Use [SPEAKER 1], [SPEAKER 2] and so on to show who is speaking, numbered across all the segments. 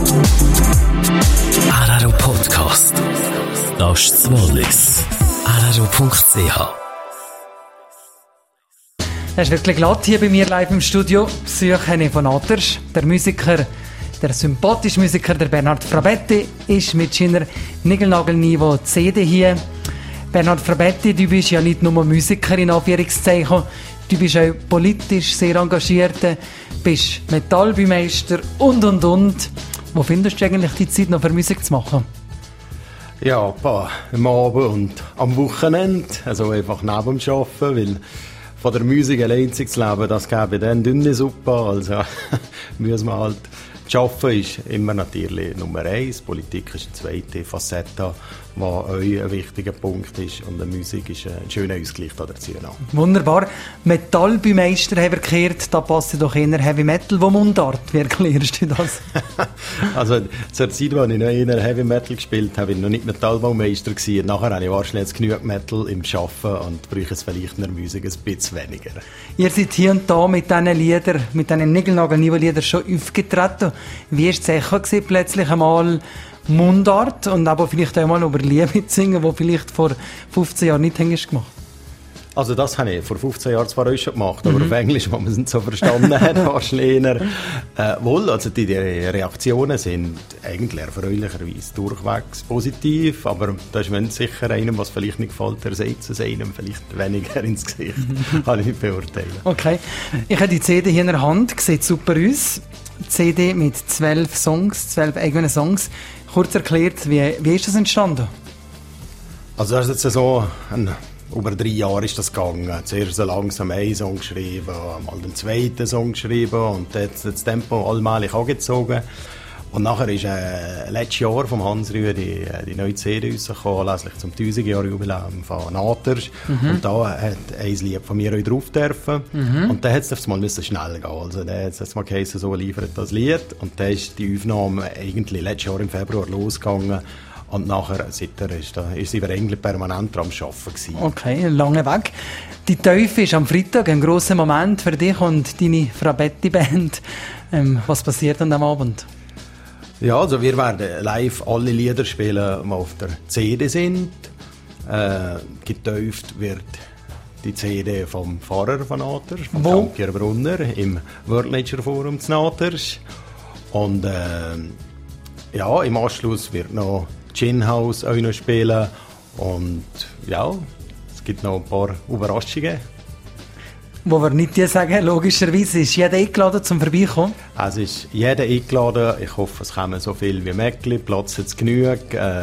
[SPEAKER 1] RRO Podcast. Das ist das Wallis. RRO.ch.
[SPEAKER 2] Es ist wirklich glatt hier bei mir live im Studio. Besuche von Aters. Der Musiker, der sympathische Musiker, der Bernhard Frabetti, ist mit seiner Nigelnagel-Niveau CD hier. Bernhard Frabetti, du bist ja nicht nur Musiker in Anführungszeichen, du bist auch politisch sehr engagiert, bist Metallbaumeister und. Wo findest du eigentlich die Zeit noch für Musik zu machen?
[SPEAKER 3] Ja, am Abend und am Wochenende, also einfach neben dem Arbeiten, weil von der Musik allein zu leben, das gäbe dann dünne Suppe, also müssen wir halt. Das Arbeiten ist immer natürlich Nummer 1, Politik ist eine zweite Facette, die auch ein wichtiger Punkt ist, und die Musik ist ein schöner Ausgleich dazu.
[SPEAKER 2] Wunderbar. Metallbaumeister haben wir gehört, da passt doch eher Heavy Metal, wo Mundart. Wie erklärst du das?
[SPEAKER 3] Also zur Zeit, als ich noch eher Heavy Metal gespielt habe, war ich noch nicht Metallbaumeister gewesen. Nachher habe ich wahrscheinlich genug Metal im Arbeiten und brauche es vielleicht in der Musik ein bisschen weniger. Ihr
[SPEAKER 2] seid hier und da mit diesen Liedern, mit diesen Nigelnagel-Niveau-Liedern schon aufgetreten. Wie war es sicher gewesen, plötzlich einmal Mundart und aber vielleicht einmal über Liebe zu singen, die vielleicht vor 15 Jahren nicht hängst gemacht?
[SPEAKER 3] Also das habe ich vor 15 Jahren zwar auch schon gemacht, aber auf Englisch, wo man es nicht so verstanden hat, wahrscheinlich wohl, also die Reaktionen sind eigentlich erfreulicherweise durchwegs positiv, aber da ist man sicher einem, was vielleicht nicht gefällt, der setzt es einem vielleicht weniger ins Gesicht. Kann ich nicht beurteilen.
[SPEAKER 2] Okay, ich habe die CD hier in der Hand, sieht super aus. CD mit 12 Songs, 12 eigenen Songs. Kurz erklärt, wie ist das entstanden? Also
[SPEAKER 3] das ist jetzt so, über 3 Jahre ist das gegangen. Zuerst so langsam einen Song geschrieben, mal den zweiten Song geschrieben und jetzt das Tempo allmählich angezogen. Und nachher ist letztes Jahr vom Hans Rüdi die neue CD rausgekommen, anlässlich zum 1000-Jahr-Jubiläum von Aters. Und da hat ein Lied von mir auch drauf dürfen. Und dann hat es mal schnell gehen. Also dann hat es mal geheißen, so liefert das Lied. Und dann ist die Aufnahme eigentlich letztes Jahr im Februar losgegangen. Und nachher seither ist sie eigentlich permanent am Arbeiten gewesen. Okay, ein langer Weg.
[SPEAKER 2] Die Teufel ist am Freitag ein grosser Moment für dich und deine Frabetti-Band. Was passiert an diesem Abend?
[SPEAKER 3] Ja, also wir werden live alle Lieder spielen, die auf der CD sind. Getäuft wird die CD vom Pfarrer von Aters, von Jean-Pierre Brunner, im World Nature Forum zu Aters. Und ja, im Anschluss wird noch Gin House auch noch spielen. Und ja, es gibt noch ein paar Überraschungen.
[SPEAKER 2] Wo wir nicht dir sagen, logischerweise ist jeder eingeladen zum Vorbeikommen.
[SPEAKER 3] Es ist jeder eingeladen. Ich hoffe, es kommen so viel wie möglich. Platz hat genug.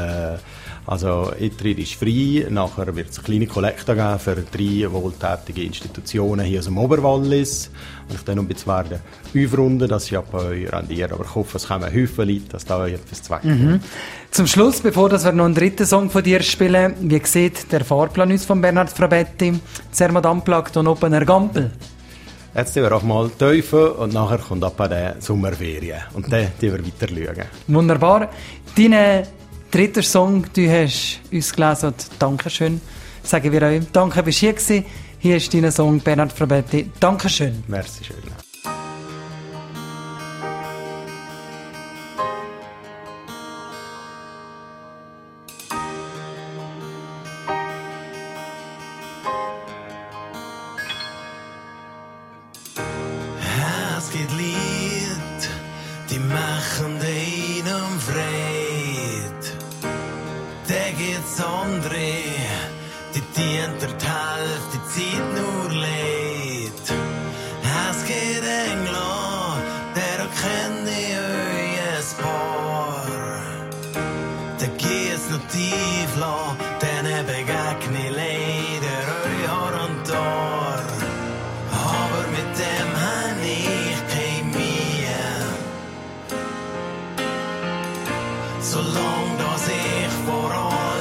[SPEAKER 3] Also Eintritt ist frei. Nachher wird es eine kleine Kollekte geben für 3 wohltätige Institutionen hier aus dem Oberwallis. Und ich dann noch ein bisschen werden aufrunden, dass ich rendiere. Aber ich hoffe, es kommen Haufen Leute, dass da etwas zu wecken.
[SPEAKER 2] Zum Schluss, bevor wir noch einen dritten Song von dir spielen, wie sieht der Fahrplan aus von Bernhard Frabetti? Zermatt Unplugged und Open Air Gampel.
[SPEAKER 3] Jetzt schauen wir auch mal Teufel und nachher kommt ab der Sommerferien. Und dann schauen wir weiter schauen.
[SPEAKER 2] Wunderbar. Dein dritter Song, du hast uns gelesen. Dankeschön. Sagen wir euch. Danke, bist du hier gewesen. Hier ist dein Song, Bernhard Frabetti. Dankeschön.
[SPEAKER 3] Merci schön.
[SPEAKER 4] Es gibt Lied, die machen einem Freude. Da gibt's andere, die dient der Hälfte, die zieht nur Leid. Es gibt England, der kennt ich euch ein paar. Da geht's noch tief lang, denen begegne ich leider euch Haar und Tor. Aber mit dem hab ich kein Mühe. Solange dass ich voran